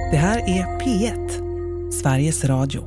Det här är P1, Sveriges Radio.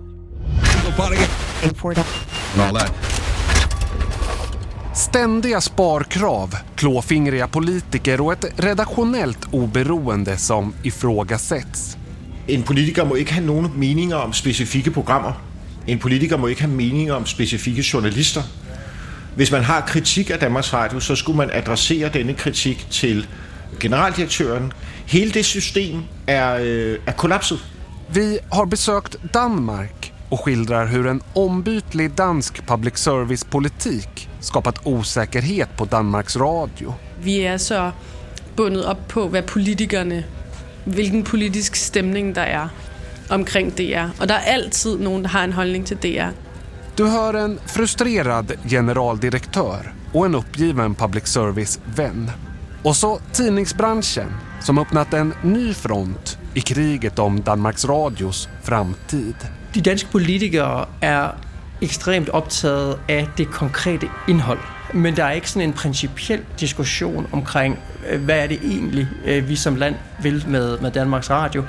Ständiga sparkrav, klåfingriga politiker och ett redaktionellt oberoende som ifrågasätts. En politiker må ikke have nogen meninger om specifikke programmer. En politiker må ikke have meninger om specifikke journalister. Hvis man har kritik af Danmarks Radio, så skulle man adressere denne kritik til generaldirektøren. Hele det system er kollapset. Vi har besökt Danmark och skildrar hur en ombytlig dansk public service-politik skapat osäkerhet på Danmarks Radio. Vi är så bundet upp på vad politikerne, hvilken politisk stämning der är omkring DR. Och det är alltid någon der har en hållning till DR. Du hör en frustrerad generaldirektör och en uppgiven public service-vän. Och så tidningsbranschen som öppnat en ny front i kriget om Danmarks Radios framtid. De danske politikere er ekstremt optaget af det konkrete indhold. Men der er ikke sådan en principiel diskussion omkring, hvad er det egentlig, vi som land vil med Danmarks Radio.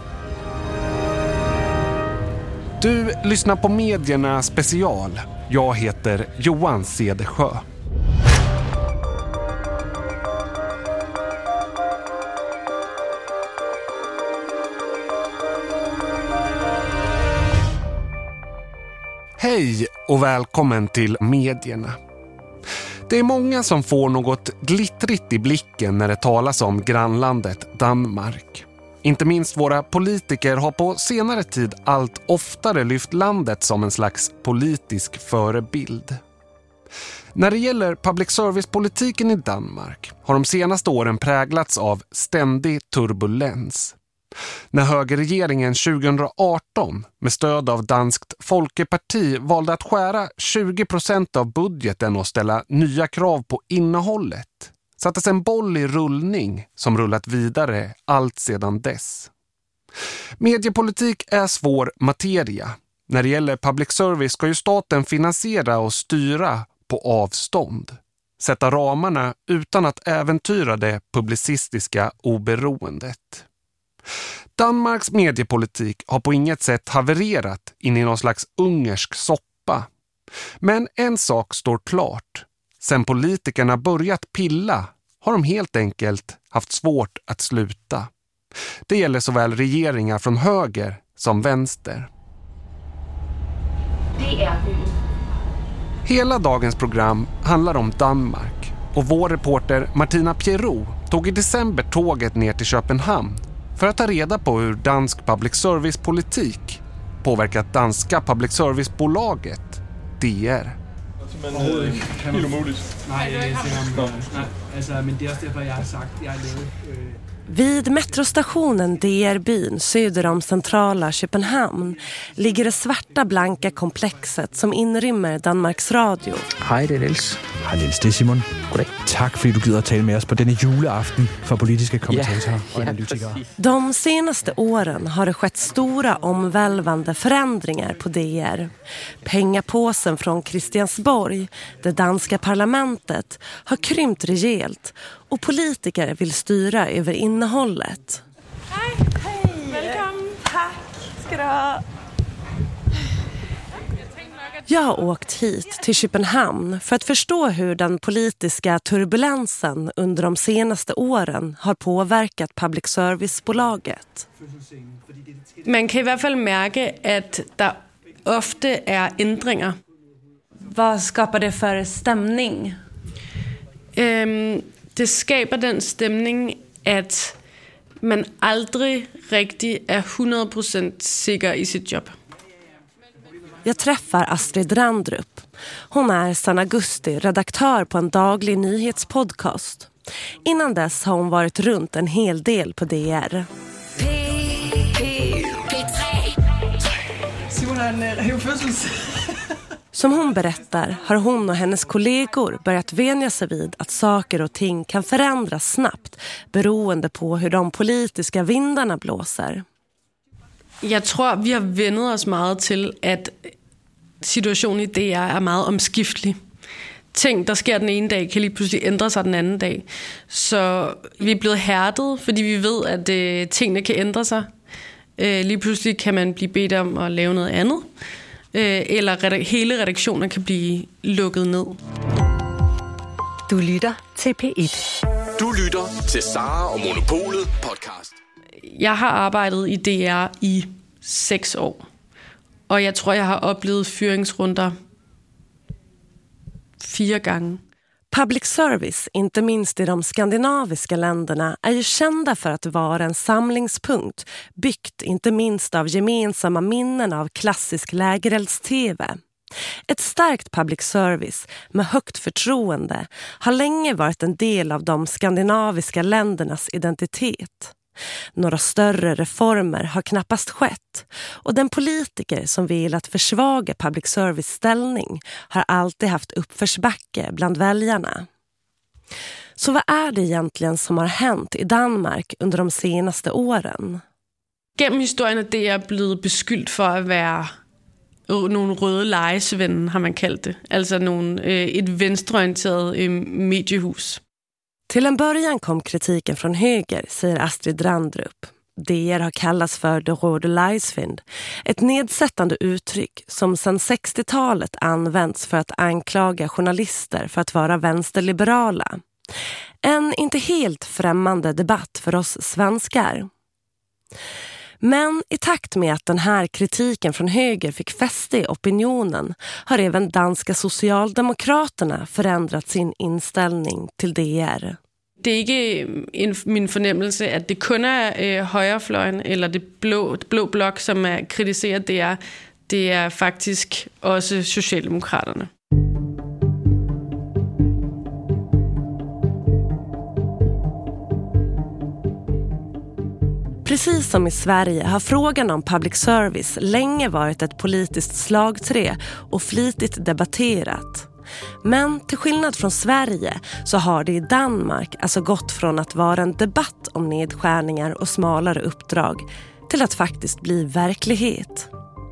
Du lyssnar på Medierna special. Jag heter Johan Cedersjö. Hej och välkommen till Medierna. Det är många som får något glittrigt i blicken när det talas om grannlandet Danmark. Inte minst våra politiker har på senare tid allt oftare lyft landet som en slags politisk förebild. När det gäller public service-politiken i Danmark har de senaste åren präglats av ständig turbulens. När högerregeringen 2018 med stöd av Danskt Folkeparti valde att skära 20% av budgeten och ställa nya krav på innehållet sattes en boll i rullning som rullat vidare allt sedan dess. Mediepolitik är svår materia. När det gäller public service ska ju staten finansiera och styra på avstånd. Sätta ramarna utan att äventyra det publicistiska oberoendet. Danmarks mediepolitik har på inget sätt havererat in i någon slags ungersk soppa. Men en sak står klart. Sen politikerna börjat pilla har de helt enkelt haft svårt att sluta. Det gäller såväl regeringar från höger som vänster. Hela dagens program handlar om Danmark och vår reporter Martina Pierrot tog i december tåget ner till Köpenhamn för att ta reda på hur dansk public service-politik påverkat danska public service-bolaget DR. Men helt umuligt. Nej, men det är också därför jag har sagt jag Vid metrostationen DR-byn söder om centrala Köpenhamn ligger det svarta blanka komplexet som inrymmer Danmarks Radio. Hej, det är Niels. Hej Niels, det är Simon. Goddag. Tack för att du gider att tala med oss på denna juleaften för politiska kommentatorer och analytiker. De senaste åren har det skett stora omvälvande förändringar på DR. Pengapåsen från Christiansborg, det danska parlamentet, har krympt rejält och politiker vill styra över innehållet. Hej! Välkommen! Tack ska du ha! Jag har åkt hit till Köpenhamn för att förstå hur den politiska turbulensen under de senaste åren har påverkat public service-bolaget. Man kan i hvert fald märka att det ofta är ändringar. Vad skapar det för stämning? Det skapar den stämning att man aldrig riktigt är 100% säker i sitt jobb. Jag träffar Astrid Randrup. Hon är sedan augusti redaktör på en daglig nyhetspodcast. Innan dess har hon varit runt en hel del på DR. Som hon berättar har hon och hennes kollegor börjat vänja sig vid att saker och ting kan förändras snabbt beroende på hur de politiska vindarna blåser. Jag tror vi har vännet oss meget till att situationen i DR är meget omskiftelig. Ting, der sker den ene dag, kan lige pludselig ændre sig den anden dag. Så vi er blevet hærdet, fordi vi ved, at tingene kan ændre sig. Lige pludselig kan man blive bedt om at lave noget andet. Eller hele redaktioner kan blive lukket ned. Du lytter til P1. Du lytter til Sara og Monopolet podcast. Jeg har arbejdet i DR i 6 år. Og jeg tror, jeg har oplevet fyringsrunder 4 gange. Public service, inte minst i de skandinaviska länderna, är ju kända för att vara en samlingspunkt, byggt inte minst av gemensamma minnen av klassisk lägerelds-tv. Ett starkt public service med högt förtroende har länge varit en del av de skandinaviska ländernas identitet. Några större reformer har knappast skett och den politiker som vill att försvaga public service ställning har alltid haft uppförsbacke bland väljarna. Så vad är det egentligen som har hänt i Danmark under de senaste åren? Gennem historien er DR blevet beskyldt for at være nogle røde lejesvende, har man kaldt det. Altså et venstreorienteret mediehus. Till en början kom kritiken från höger, säger Astrid Randrup. DR har kallats för det röda lejesvende, ett nedsättande uttryck som sedan 60-talet används för att anklaga journalister för att vara vänsterliberala. En inte helt främmande debatt för oss svenskar. Men i takt med att den här kritiken från höger fick fäste i opinionen har även danska socialdemokraterna förändrat sin inställning till DR. Det är ikke min fornemmelse, at det kun er højrefløjen eller det blå blok, som kritiserer DR. Det er faktisk også Socialdemokraterne. Precis som i Sverige har frågan om public service länge varit ett politiskt slagträ och flitigt debatterat. Men till skillnad från Sverige så har det i Danmark alltså gått från att vara en debatt om nedskärningar och smalare uppdrag till att faktiskt bli verklighet.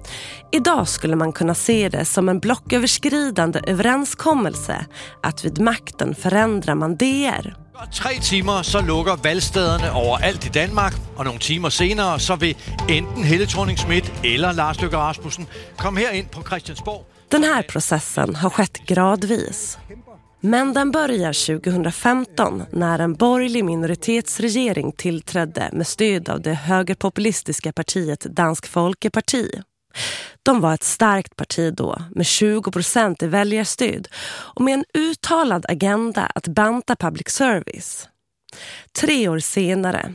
Idag skulle man kunna se det som en blocköverskridande överenskommelse att vid makten förändrar man DR. 3 timer, så lukker valgstederne overalt i Danmark, og nogle timer senere, så vil enten Helle Thorning-Schmidt eller Lars Løkke Rasmussen komme her ind på Christiansborg. Den här processen har skett gradvis. Men den börjar 2015 när en borgerlig minoritetsregering tillträdde med stöd av det högerpopulistiska partiet Dansk Folkeparti. De var ett starkt parti då med 20% i väljarstöd och med en uttalad agenda att banta public service. 3 år senare,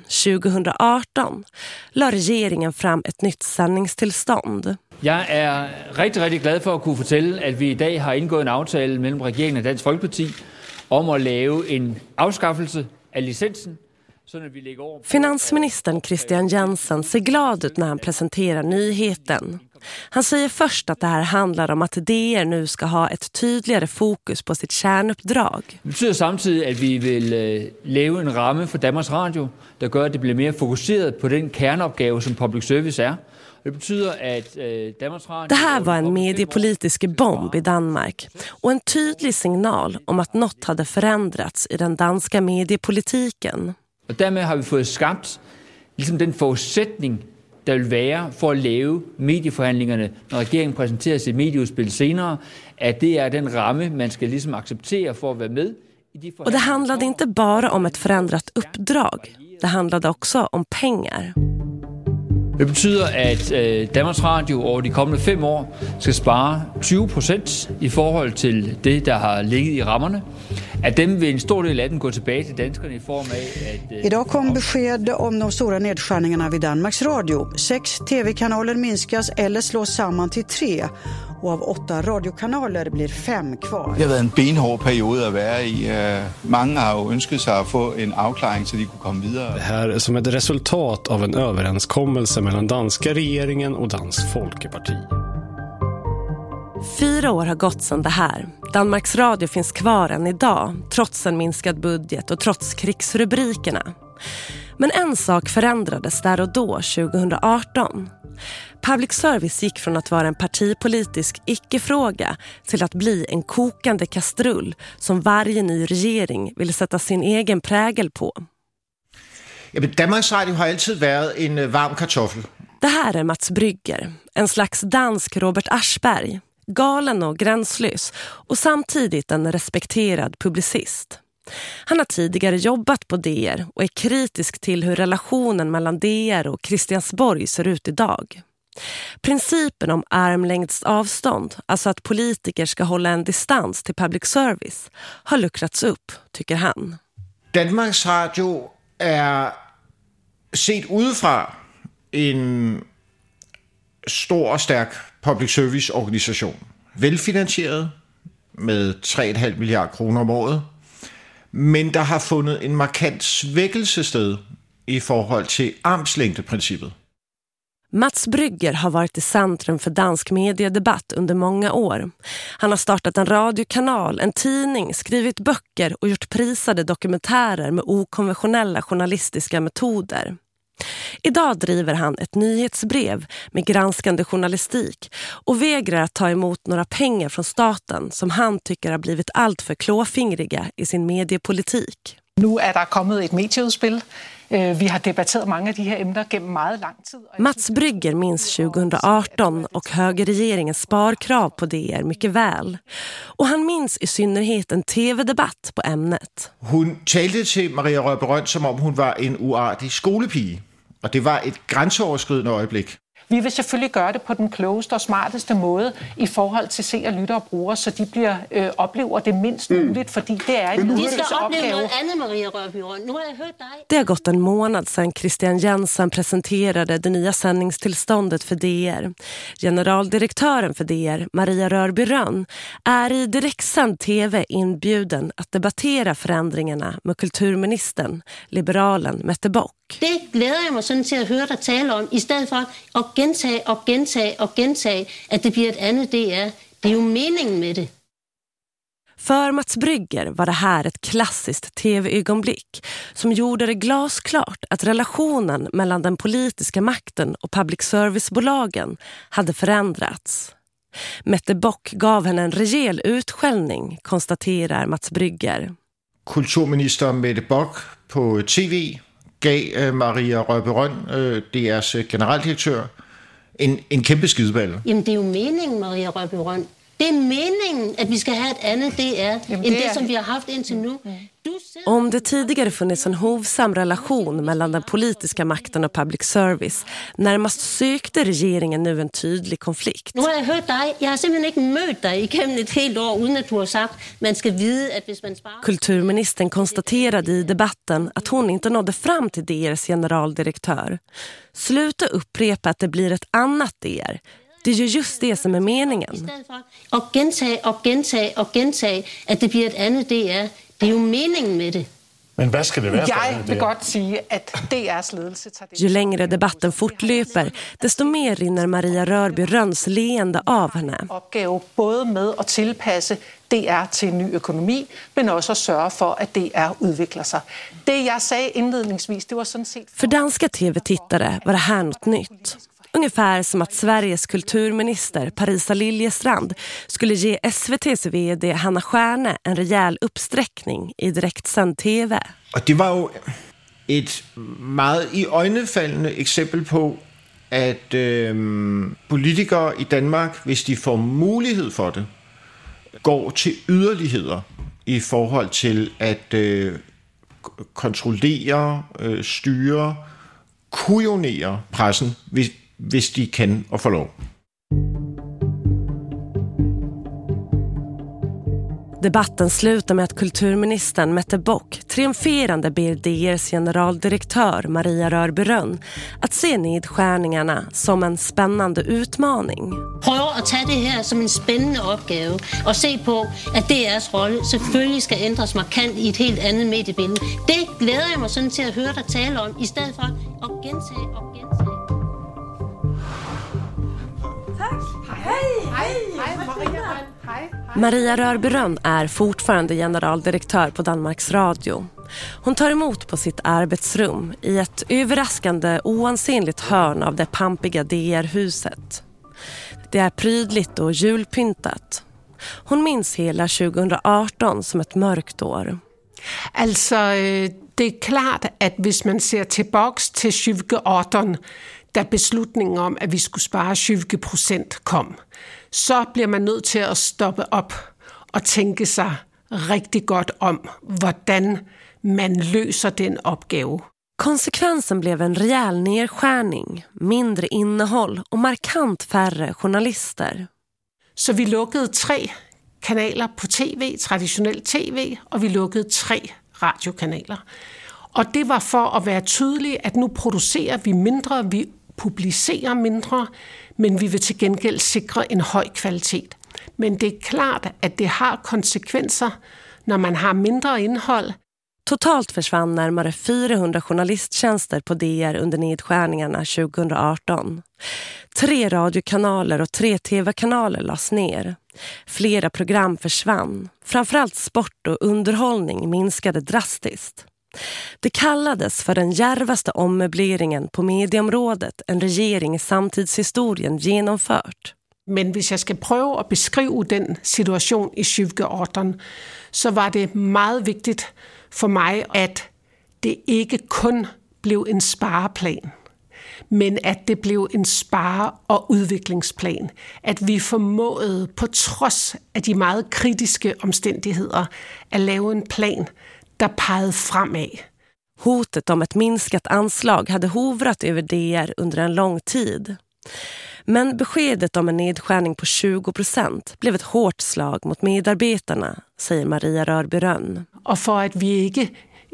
2018, la regeringen fram ett nytt sändningstillstånd. Jeg er rigtig glad for at kunne fortælle, at vi i dag har indgået en aftale mellem regeringen og Dansk Folkeparti om at lave en afskaffelse af licensen. Finansministern Christian Jensen ser glad ut när han presenterar nyheten. Han säger först att det här handlar om att DR nu ska ha ett tydligare fokus på sitt kärnuppdrag. Det betyder samtidig, at vi vil lave en ramme for Danmarks Radio, der gør, at det bliver mere fokuseret på den kerneopgave, som public service er. Det betyder, at Danmarks Radio... Det här var en mediepolitisk bomb i Danmark och en tydlig signal om att något hade förändrats i den danska mediepolitiken. Og dermed har vi fået skabt ligesom den forudsætning, der vil være for at lave medieforhandlingerne, når regeringen præsenterer sit medieudspil senere, at det er den ramme, man skal ligesom acceptere for at være med i de forhandlinger. Och det handlade inte bara om ett förändrat uppdrag. Det handlade också om pengar. Det betyder, at Danmarks Radio over de kommende 5 år skal spare 20% i forhold til det, der har ligget i rammerne. At dem vil en stor del af den gå tilbage til danskerne i form af at... Idag kom besked om de stora nedskärningarna vid Danmarks Radio. 6 tv-kanaler minskas eller slås samman till 3. Och av 8 radiokanaler blir 5 kvar. Det har været en benhård periode at være i. Mange har jo ønsket sig at få en afklaring, så de kunne komme videre. Det här är som ett resultat av en överenskommelse mellan danska regeringen och Dansk Folkeparti. 4 år har gått sedan det här. Danmarks Radio finns kvar än idag, trots en minskad budget och trots krigsrubrikerna. Men en sak förändrades där och då, 2018. Public service gick från att vara en partipolitisk icke-fråga till att bli en kokande kastrull som varje ny regering ville sätta sin egen prägel på. Jamen, Danmarks Radio har altid været en varm kartoffel. Det här är Mats Brygger, en slags dansk Robert Aschberg, galen och gränslös och samtidigt en respekterad publicist. Han har tidigare jobbat på DR och är kritisk till hur relationen mellan DR och Christiansborg ser ut idag. Principen om armlängds avstånd, alltså att politiker ska hålla en distans till public service, har luckrats upp, tycker han. Danmarks Radio är set udefra en stor och stark public service organisation. Velfinansieret med 3,5 milliarder kroner om året. Men der har fundet en markant svækkelse sted i forhold til armslængdeprincippet. Mats Brygger har varit i centrum för dansk mediedebatt under många år. Han har startat en radiokanal, en tidning, skrivit böcker och gjort prisade dokumentärer med okonventionella journalistiska metoder. Idag driver han ett nyhetsbrev med granskande journalistik och vägrar att ta emot några pengar från staten som han tycker har blivit allt för klåfingriga i sin mediepolitik. Nu är det kommit ett medieutspel. Vi har debatterat många av de här ämnena genom mycket lång tid. Mats Brygger minns 2018 och högerregeringens sparkrav på DR mycket väl. Och han minns i synnerhet en tv-debatt på ämnet. Hon talade till Maria Rørbye som om hon var en oartig skolepige. Och det var ett gränsöverskridande ögonblick. Vi vill selvfølgelig gøre det på den klogeste og smarteste måde i forhold til seere, lyttere og brugere, så de oplever det mindst muligt, fordi det er en de skal opleve noget andet, Maria Rørbye. Nu har jeg hørt dig. Det har gått en månad sedan Christian Jensen presenterade det nya sändningstillståndet för DR. Generaldirektören för DR, Maria Rørbye, är i direktsänd tv inbjuden att debattera förändringarna med kulturministern, liberalen Mette Bock. Det glæder jeg mig sådan til at høre dig tale om, i stedet for at gentage, at det bliver et andet DR. Det är ju meningen med det. För Mats Brygger var det här ett klassiskt tv-ögonblick som gjorde det glasklart att relationen mellan den politiska makten och public service-bolagen hade förändrats. Mette Bock gav henne en rejäl utskällning, konstaterar Mats Brygger. Kulturminister Mette Bock på TV gav Maria Rørbye, DR's generaldirektør, en kæmpe skideballe. Jamen det är ju meningen, Maria Rørbye. Det är meningen att vi ska ha ett annat DR än det som vi har haft indtil nu. Om det tidigare funnits en hovsam relation mellan den politiska makten och public service, närmast sökte regeringen nu en tydlig konflikt. Nu har jag hört dig. Jag har simpelthen inte mødt dig igennem ett helt år utan att du har sagt man ska vide att hvis man sparar. Kulturministern konstaterade i debatten att hon inte nådde fram till DRs generaldirektör. Sluta upprepa att det blir ett annat DR. Det är ju just det som är meningen. Och gentage, att det blir ett annat DR. Det är ju meningen med det. Men vad ska det vara? Jag vill gott säga att DRs ledelse tar det. Ju längre debatten fortlöper, desto mer rinner Maria Rørbye leende av henne. Opgave både med att tillpassa DR till en ny ekonomi, men också att sörja för att DR utvecklar sig. Det jag sa inledningsvis, det var sådan set. För danska tv-tittare var det här något nytt. Ungefär som att Sveriges kulturminister Parisa Liljestrand skulle ge SVT:s vd Hanna Stjärne en rejäl uppsträckning i direktsänd tv. Och det var ju ett meget iøjnefaldende exempel på att politikere i Danmark, hvis de får mulighed for det, går till yderligheder i forhold til at kontrollere, styre, kujonere pressen, hvis de kan og får lov. Debatten slutar med att kulturministern Mette Bock triumferande ber DRs generaldirektör Maria Rørbye att se nedskärningarna som en spännande utmaning. Prøv att ta det här som en spännande uppgave och se på att DRs roll selvfølgelig ska ändras markant i ett helt annat mediebillede. Det gläder jag mig sådan till att höra dig tala om, istället för att gentage. Maria Rørbye är fortfarande generaldirektör på Danmarks Radio. Hon tar emot på sitt arbetsrum i ett överraskande oansenligt hörn av det pampiga DR-huset. Det är prydligt och julpyntat. Hon minns hela 2018 som ett mörkt år. Alltså, det är klart att hvis man ser tillbaks till 2018, da beslutningen om, at vi skulle spare 20% kom, så bliver man nødt til at stoppe op og tænke sig rigtig godt om, hvordan man løser den opgave. Konsekvensen blev en rejäl nedskärning, mindre innehåll och markant færre journalister. Så vi lukkede 3 kanaler på tv, traditionelt tv, og vi lukkede 3 radiokanaler. Og det var for at være tydeligt, at nu producerer vi mindre, vi publicerer mindre, men vi vil til gengæld sikre en høj kvalitet. Men det er klart, at det har konsekvenser, når man har mindre indhold. Totalt försvann närmare 400 journalisttjänster på DR under nedskärningarna 2018. 3 radiokanaler och 3 tv-kanaler lades ner. Flera program försvann. Framförallt sport och underhållning minskade drastiskt. Det kallades för den djärvaste ommöbleringen på medieområdet en regering i samtidshistorien genomført. Men hvis jeg skal prøve at beskrive den situation i 2018, så var det meget vigtigt for mig, at det ikke kun blev en spareplan, men at det blev en spare- og udviklingsplan. At vi formåede på trods af de meget kritiske omstændigheder at lave en plan, der pegede fremad. Hotet om ett minskat anslag hade hovrat över DR under en lång tid. Men beskedet om en nedskärning på 20% blev ett hårt slag mot medarbetarna, säger Maria Rørby Rønn. Og for at vi ikke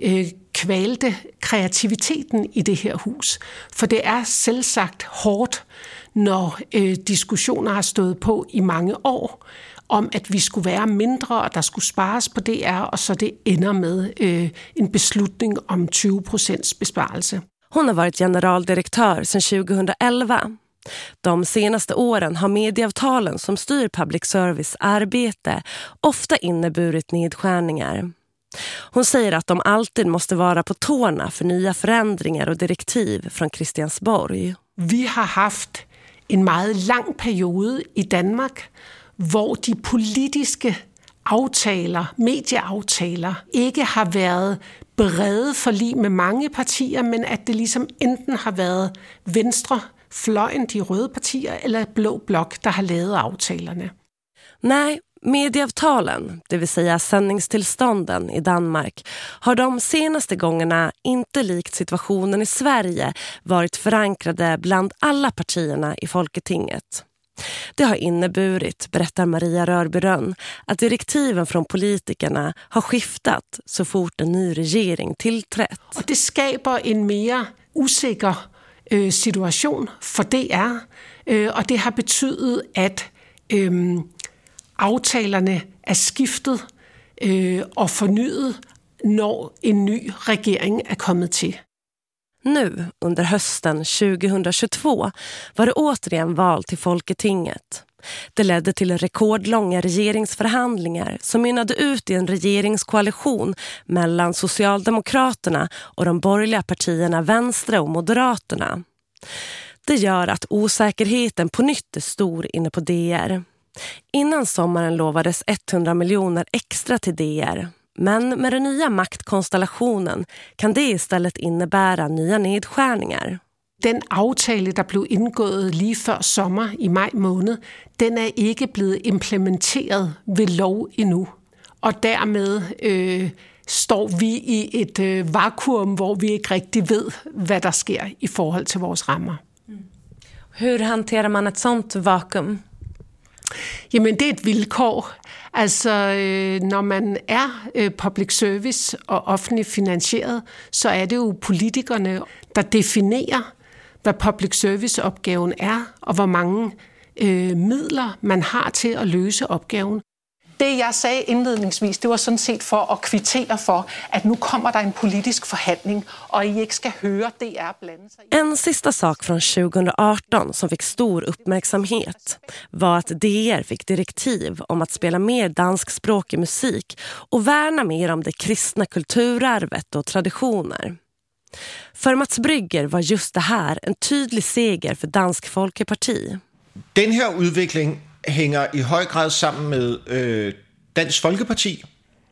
kvalte kreativiteten i det her hus. For det er selvsagt hårdt, når diskussioner har stået på i mange år, om at vi skulle være mindre, og der skulle spares på DR, og så det ender med en beslutning om 20% besparelse. Hon har varit generaldirektör sedan 2011. De senaste åren har medieavtalen som styr public service arbete ofta inneburit nedskärningar. Hon säger att de alltid måste vara på tårna för nya förändringar och direktiv från Christiansborg. Vi har haft en meget lang periode i Danmark, hvor de politiske aftaler, medieaftaler, ikke har været brede forlig med mange partier, men at det ligesom enten har været venstre fløjen, de røde partier, eller blå blok, der har lavet aftalerne. Nej, medieavtalen, det vill säga sändningstillstånden i Danmark, har de senaste gångerna inte likt situationen i Sverige varit förankrade bland alla partierna i Folketinget. Det har inneburit, berättar Maria Rørby Rønn, att direktiven från politikerna har skiftat så fort en ny regering tillträtt. Og det skaber en mere usikker situation for DR, og det har betydet, at aftalerne er skiftet og fornyet, når en ny regering er kommet til. Nu, under hösten 2022, var det återigen val till Folketinget. Det ledde till rekordlånga regeringsförhandlingar som mynnade ut i en regeringskoalition mellan Socialdemokraterna och de borgerliga partierna Venstre och Moderaterna. Det gör att osäkerheten på nytt är stor inne på DR. Innan sommaren lovades 100 miljoner extra till DR. Men med den nya maktkonstellationen kan det istället innebära nya nedskärningar. Den aftale, der blev indgået lige før sommer i maj måned, den er ikke blevet implementeret ved lov endnu. Og dermed står vi i et vakuum, hvor vi ikke rigtig ved, hvad der sker i forhold til vores rammer. Hur hanterer man et sånt vakuum? Jamen, det er et vilkår. Altså, når man er public service og offentligt finansieret, så er det jo politikerne, der definerer, hvad public service-opgaven er, og hvor mange midler man har til at løse opgaven. Det, jeg sagde indledningsvis, det var sådan set for at kvittere for, at nu kommer der en politisk forhandling, og I ikke skal høre DR blande sig. En sista sak från 2018 som fick stor uppmärksamhet var att DR fick direktiv om att spela mer danskspråkig musik och värna mer om det kristna kulturarvet och traditioner. För Mats Brygger var just det här en tydlig seger för Dansk Folkeparti. Den her udvikling hænger i høj grad sammen med Dansk Folkeparti,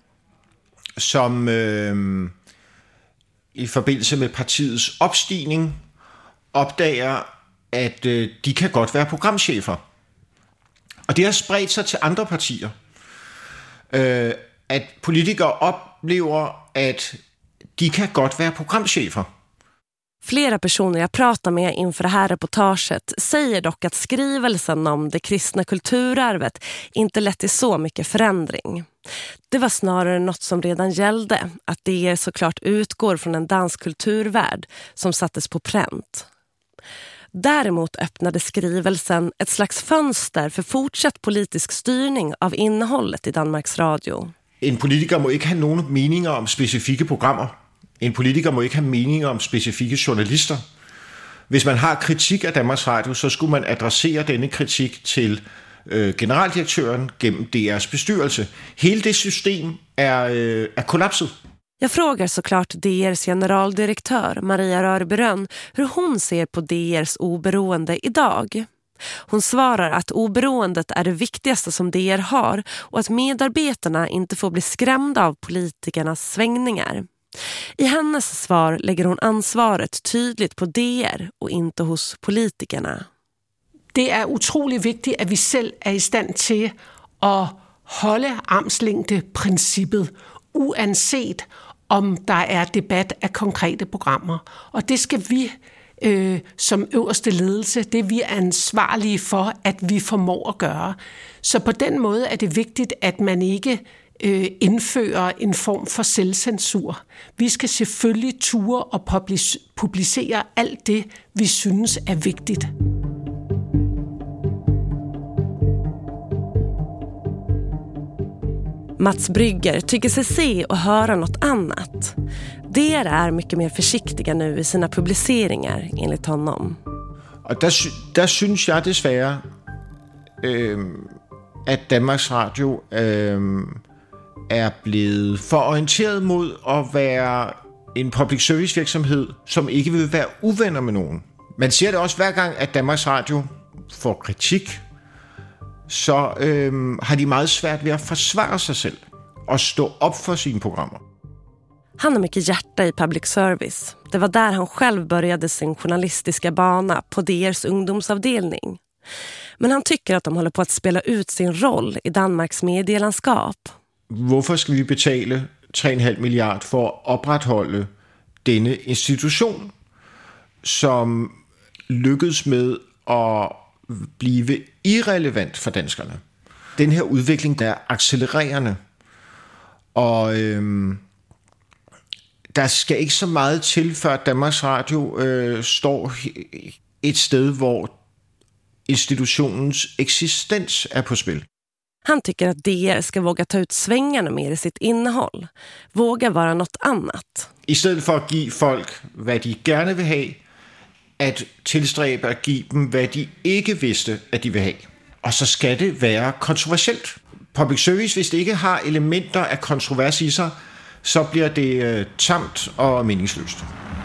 som i forbindelse med partiets opstigning opdager, at de kan godt være programchefer. Og det har spredt sig til andre partier. At politikere oplever, at de kan godt være programchefer. Flera personer jag pratar med inför det här reportaget säger dock att skrivelsen om det kristna kulturarvet inte lett till så mycket förändring. Det var snarare något som redan gällde, att det såklart utgår från en dansk kulturvärld som sattes på pränt. Däremot öppnade skrivelsen ett slags fönster för fortsatt politisk styrning av innehållet i Danmarks Radio. En politiker må ikke have nogen meninger om specifikke programmer. En politiker må ikke have meninger om specifikke journalister. Hvis man har kritik af Danmarks Radio, så skulle man adressere denne kritik til generaldirektøren gennem DR's bestyrelse. Hele det system er kollapset. Jag frågar såklart DRs generaldirektör Maria Rörberön hur hon ser på DRs oberoende idag. Hon svarar att oberoendet är det viktigaste som DR har och att medarbetarna inte får bli skrämda av politikernas svängningar. I hennes svar lägger hon ansvaret tydligt på DR och inte hos politikerna. Det er utrolig vigtigt, at vi selv er i stand til at holde armslængdeprincippet, uanset om der er debat af konkrete programmer. Og det skal vi som øverste ledelse, det vi er ansvarlige for, at vi formår at gøre. Så på den måde er det vigtigt, at man ikke indfører en form for selvcensur. Vi skal selvfølgelig ture og publicere alt det, vi synes er vigtigt. Mats Brygger tycker sig se och höra något annat. DR är mycket mer försiktiga nu i sina publiceringar, enligt honom. Og der synes jeg desværre, at Danmarks Radio er blevet for orienteret mod at være en public service virksomhed, som ikke vil være uvenner med nogen. Man ser det også hver gang, at Danmarks Radio får kritik, så har de meget svært ved at forsvare sig selv og stå op for sine programmer. Han har mycket hjärta i public service. Det var där han själv började sin journalistiska bana på DRs ungdomsavdelning. Men han tycker att de håller på att spela ut sin roll i Danmarks medielandskap. Hvorfor skal vi betale 3,5 milliard for at opretholde denne institution, som lykkedes med at blive irrelevant for danskerne? Den her udvikling, der er accelererende, og der skal ikke så meget til, før Danmarks Radio står et sted, hvor institutionens eksistens er på spil. Han tycker att DR ska våga ta ut svängarna mer i sitt innehåll. Våga vara något annat. I stedet for at give folk, hvad de gerne vil have, at tilstræbe at give dem, hvad de ikke vidste, at de vil have. Og så skal det være kontroversielt. Public service, hvis det ikke har elementer af kontrovers i sig, så bliver det tamt og meningsløst.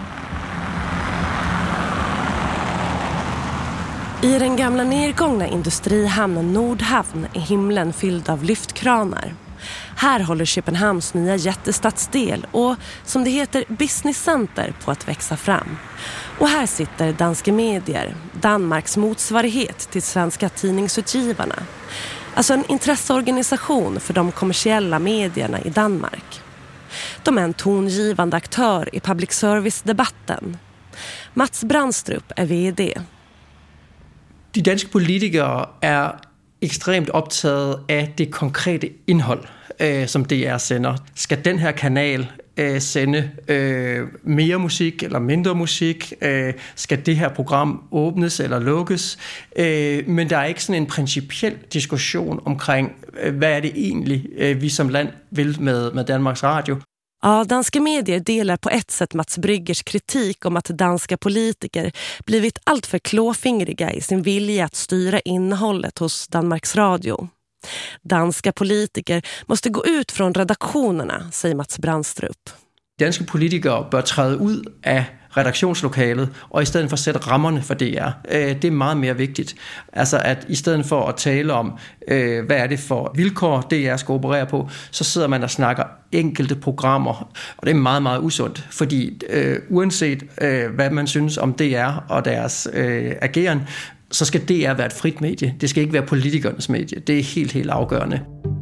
I den gamla nedgångna industrihamnen Nordhavn är himlen fylld av lyftkranar. Här håller Köpenhamns nya jättestadsdel och, som det heter, business center på att växa fram. Och här sitter Danske Medier, Danmarks motsvarighet till svenska tidningsutgivarna. Alltså en intresseorganisation för de kommersiella medierna i Danmark. De är en tongivande aktör i public service-debatten. Mats Brandstrup är vd. De danske politikere er ekstremt optaget af det konkrete indhold, som DR sender. Skal den her kanal sende mere musik eller mindre musik? Skal det her program åbnes eller lukkes? Men der er ikke sådan en principiel diskussion omkring, hvad er det egentlig, vi som land vil med Danmarks Radio. Ja, Danske Medier delar på ett sätt Mats Bryggers kritik om att danska politiker blivit allt för klåfingriga i sin vilja att styra innehållet hos Danmarks Radio. Danska politiker måste gå ut från redaktionerna, säger Mats Brandstrup. Danske politikere bør træde ud af redaktionslokalet, og i stedet for at sætte rammerne for DR. Det er meget mere vigtigt. Altså at i stedet for at tale om, hvad er det for vilkår, DR skal operere på, så sidder man og snakker enkelte programmer, og det er meget, meget usundt, fordi uanset hvad man synes om DR og deres ageren, så skal DR være et frit medie. Det skal ikke være politikernes medie. Det er helt, helt afgørende.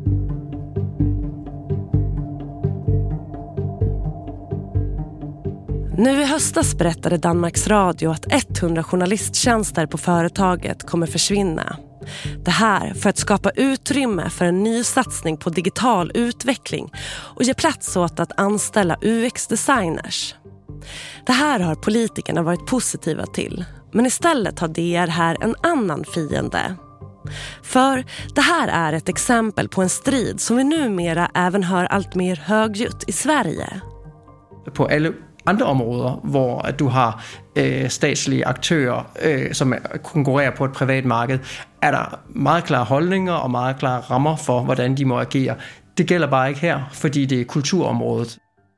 Nu i höstas berättade Danmarks Radio att 100 journalisttjänster på företaget kommer försvinna. Det här för att skapa utrymme för en ny satsning på digital utveckling och ge plats åt att anställa UX-designers. Det här har politikerna varit positiva till, men istället har DR här en annan fiende. För det här är ett exempel på en strid som vi numera även hör allt mer högljutt i Sverige. På alle andre områder, hvor du har statslige aktører, som konkurrerer på et privat marked, er der meget klare holdninger og meget klare rammer for, hvordan de må agere. Det gælder bare ikke her, fordi det er kulturområdet.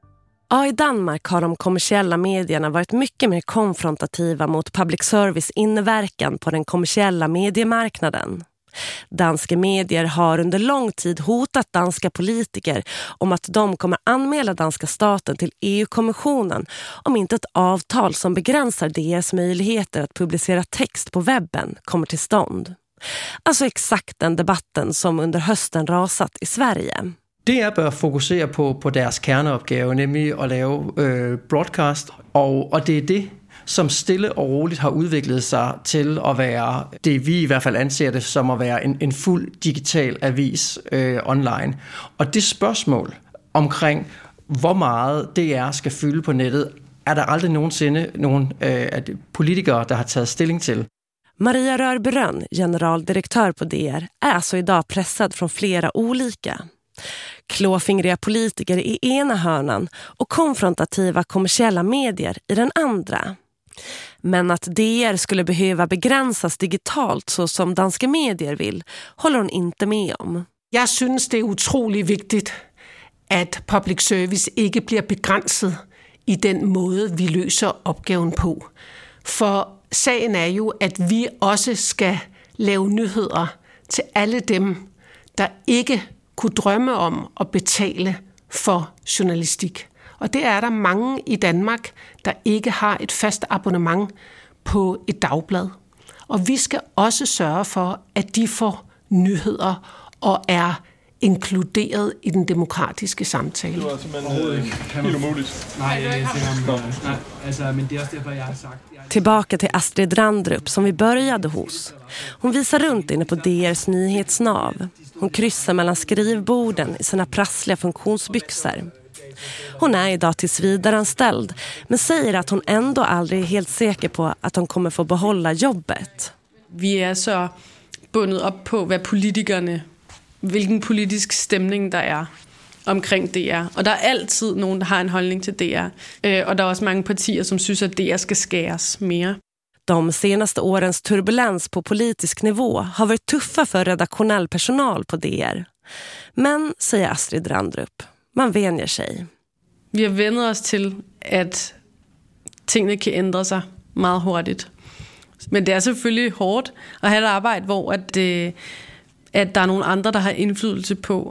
Ja, i Danmark har de kommersiella medierna varit mycket mer konfrontativa mot public service inverkan på den kommersiella mediemarknaden. Danska medier har under lång tid hotat danska politiker om att de kommer anmäla danska staten till EU-kommissionen om inte ett avtal som begränsar deras möjligheter att publicera text på webben kommer till stånd. Alltså exakt den debatten som under hösten rasat i Sverige. DR bør fokusere på deres kerneopgave, nemlig at lave broadcast, og det er det, som stille og roligt har udviklet sig til at være det, vi i hvert fald anser det som at være en fuld digital avis online. Og det spørgsmål omkring, hvor meget DR skal fylde på nettet, er der aldrig nogensinde nogen politikere, der har taget stilling til. Maria Rörberön, generaldirektör på DR, är alltså idag pressad från flera olika. Klåfingriga politiker i ena hörnan och konfrontativa kommersiella medier i den andra. Men att DR skulle behöva begränsas digitalt så som danska medier vill, håller hon inte med om. Jeg synes, det er utrolig vigtigt, at public service ikke bliver begrænset i den måde, vi løser opgaven på. For sagen er jo, at vi også skal lave nyheder til alle dem, der ikke kunne drømme om at betale for journalistik. Og det er der mange i Danmark, der ikke har et fast abonnement på et dagblad. Og vi skal også sørge for, at de får nyheder og er inkluderet i den demokratiske samtale. Det var simpelthen helt umuligt. Nej, men det er også derfor, jeg har sagt. Tillbaka till Astrid Randrup som vi började hos. Hon visar runt inne på DRs nyhetsnav. Hon kryssar mellan skrivborden i sina prassliga funktionsbyxor. Hon är idag tillsvidareanställd, men säger att hon ändå aldrig är helt säker på att hon kommer få behålla jobbet. Vi är så bundet op på, hvad politikerne, hvilken politisk stemning der er omkring DR. Og der er altid nogen, der har en holdning til DR. Og der er også mange partier, som synes, at DR skal skæres mere. De senaste årens turbulens på politisk nivå har varit tuffa för redaktionell personal på DR. Men, säger Astrid Randrup, man vänjer sig. Vi har vænnet os til, at tingene kan ændre sig meget hurtigt. Men det er selvfølgelig hårdt at have et arbejde, hvor at der er nogle andre, der har indflydelse på,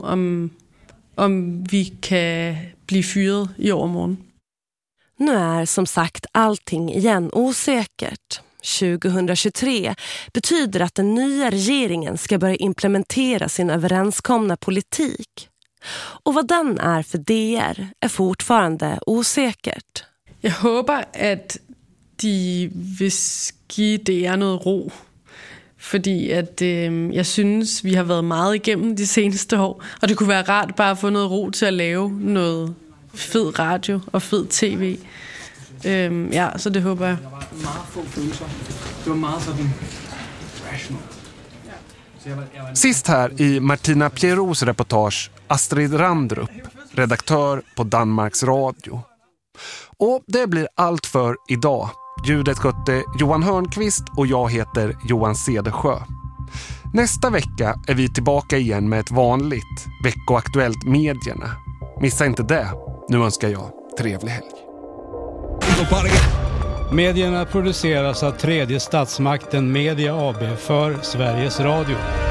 om vi kan bli fyret i overmorgen. Nu är som sagt allting igen osäkert. 2023 betyder att den nya regeringen ska börja implementera sin överenskomna politik. Och vad den är för DR är fortfarande osäkert. Jeg håber, at de vil give DR noget ro. Fordi at jeg synes, vi har været meget igennem de seneste år. Og det kunne være rart bare at få noget ro til at lave noget fed radio og fed tv. Ja, så det håber jeg. Der var meget få følelser. Det var meget sådan rational. Sist här i Martina Pieros reportage Astrid Randrup, redaktör på Danmarks Radio. Och det blir allt för idag. Ljudet skötte Johan Hörnqvist och jag heter Johan Cedersjö. Nästa vecka är vi tillbaka igen med ett vanligt veckoaktuellt medierna. Missa inte det. Nu önskar jag trevlig helg. Medierna produceras av tredje statsmakten Media AB för Sveriges Radio.